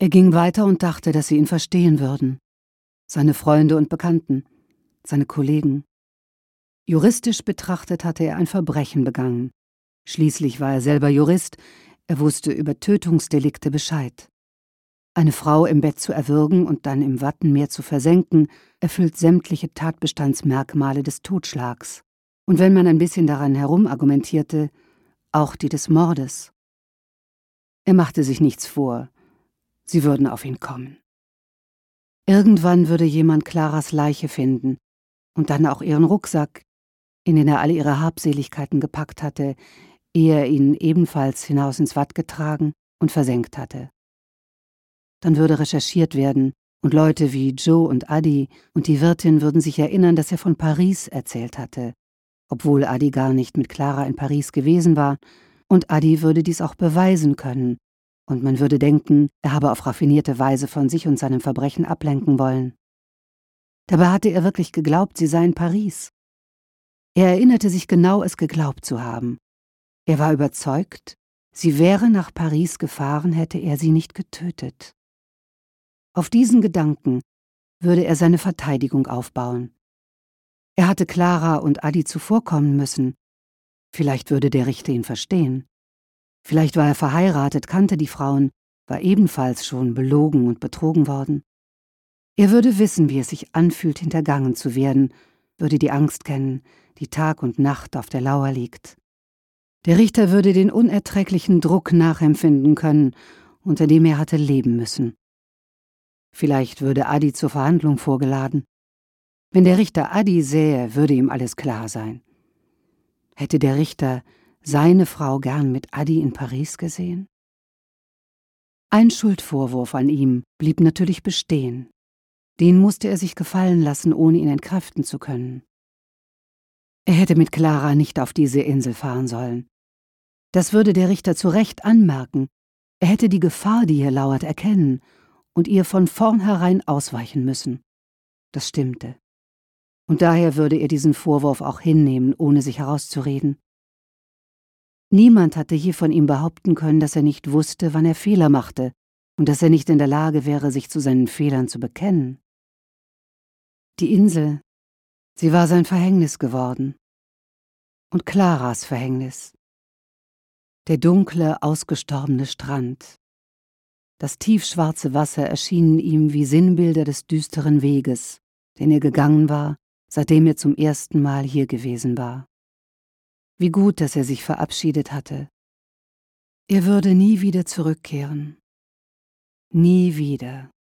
Er ging weiter und dachte, dass sie ihn verstehen würden. Seine Freunde und Bekannten, seine Kollegen. Juristisch betrachtet hatte er ein Verbrechen begangen. Schließlich war er selber Jurist, er wusste über Tötungsdelikte Bescheid. Eine Frau im Bett zu erwürgen und dann im Wattenmeer zu versenken, erfüllt sämtliche Tatbestandsmerkmale des Totschlags. Und wenn man ein bisschen daran herumargumentierte, auch die des Mordes. Er machte sich nichts vor, sie würden auf ihn kommen. Irgendwann würde jemand Claras Leiche finden und dann auch ihren Rucksack, in den er alle ihre Habseligkeiten gepackt hatte, ehe er ihn ebenfalls hinaus ins Watt getragen und versenkt hatte. Dann würde recherchiert werden, und Leute wie Joe und Adi und die Wirtin würden sich erinnern, dass er von Paris erzählt hatte, obwohl Adi gar nicht mit Clara in Paris gewesen war, und Adi würde dies auch beweisen können, und man würde denken, er habe auf raffinierte Weise von sich und seinem Verbrechen ablenken wollen. Dabei hatte er wirklich geglaubt, sie sei in Paris. Er erinnerte sich genau, es geglaubt zu haben. Er war überzeugt, sie wäre nach Paris gefahren, hätte er sie nicht getötet. Auf diesen Gedanken würde er seine Verteidigung aufbauen. Er hatte Clara und Adi zuvorkommen müssen. Vielleicht würde der Richter ihn verstehen. Vielleicht war er verheiratet, kannte die Frauen, war ebenfalls schon belogen und betrogen worden. Er würde wissen, wie es sich anfühlt, hintergangen zu werden, würde die Angst kennen, die Tag und Nacht auf der Lauer liegt. Der Richter würde den unerträglichen Druck nachempfinden können, unter dem er hatte leben müssen. Vielleicht würde Adi zur Verhandlung vorgeladen. Wenn der Richter Adi sähe, würde ihm alles klar sein. Hätte der Richter seine Frau gern mit Adi in Paris gesehen? Ein Schuldvorwurf an ihm blieb natürlich bestehen. Den musste er sich gefallen lassen, ohne ihn entkräften zu können. Er hätte mit Clara nicht auf diese Insel fahren sollen. Das würde der Richter zu Recht anmerken. Er hätte die Gefahr, die hier lauert, erkennen und ihr von vornherein ausweichen müssen. Das stimmte. Und daher würde er diesen Vorwurf auch hinnehmen, ohne sich herauszureden. Niemand hatte je von ihm behaupten können, dass er nicht wusste, wann er Fehler machte und dass er nicht in der Lage wäre, sich zu seinen Fehlern zu bekennen. Die Insel, sie war sein Verhängnis geworden. Und Claras Verhängnis. Der dunkle, ausgestorbene Strand. Das tiefschwarze Wasser erschienen ihm wie Sinnbilder des düsteren Weges, den er gegangen war, seitdem er zum ersten Mal hier gewesen war. Wie gut, dass er sich verabschiedet hatte. Er würde nie wieder zurückkehren. Nie wieder.